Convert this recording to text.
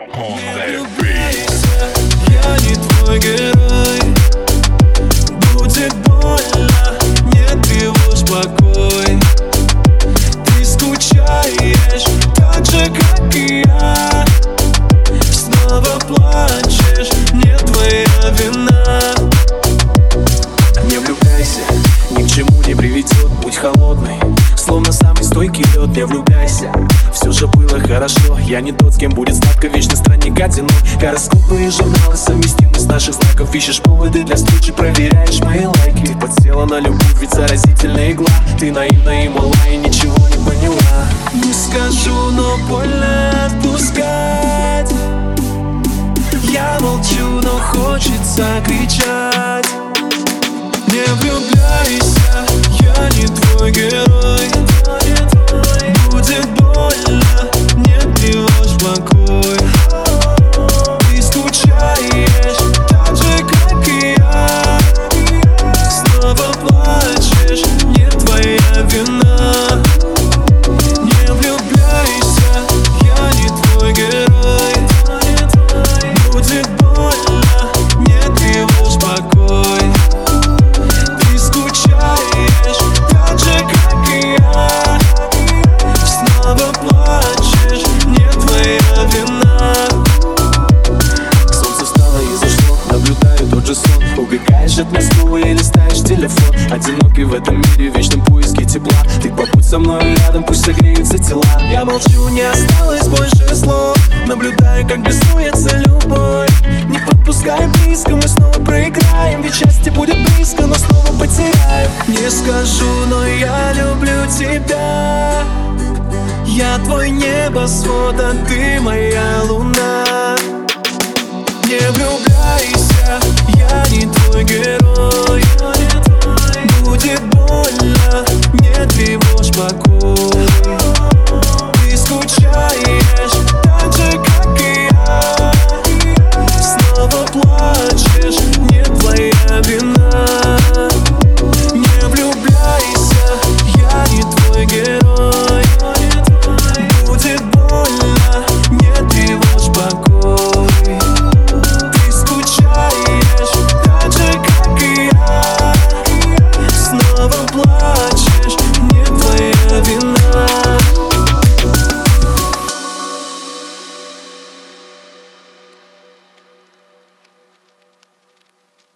Не влюбляйся, я не твой герой. Будет больно, не тревожь покой. Ты скучаешь так же, как и я. Снова плачешь, не твоя вина. Не влюбляйся, ни к чему не приведет. Будь холодный, словно самый стойкий лед. Не влюбляйся, все же было хорошо. Я не тот, с кем будет сладко, вечно странник одинок. Гороскопы и журналы совместимы с наших знаков. Ищешь поводы для встречи, проверяешь мои лайки. Ты подсела на любовь, ведь заразительная игла. Ты наивна и мала, и ничего не поняла. Не скажу, но больно отпускать. Я молчу, но хочется кричать. Не влюбляйся, я не твой герой. Будет больно, не тревожь покой. Ты скучаешь так же, как и я. Снова плачешь, не твоя вина. Не влюбляйся, я не твой герой. Будет больно, не тревожь покой. Ты скучаешь так же, как и я. Снова плачешь, не твоя вина. Солнце встало и зашло, наблюдаю тот же сон. Убегаешь от Москвы и листаешь телефон. Одинокий в этом мире, в вечном поиске тепла. Ты побудь со мной рядом, пусть согреются тела. Я молчу, не осталось больше слов. Наблюдаю, как беснуется любовь. Не подпускай близко, мы снова проиграем. Ведь счастье будет близко, но снова потеряем. Не скажу, но я люблю тебя. Я твой небосвод, а ты моя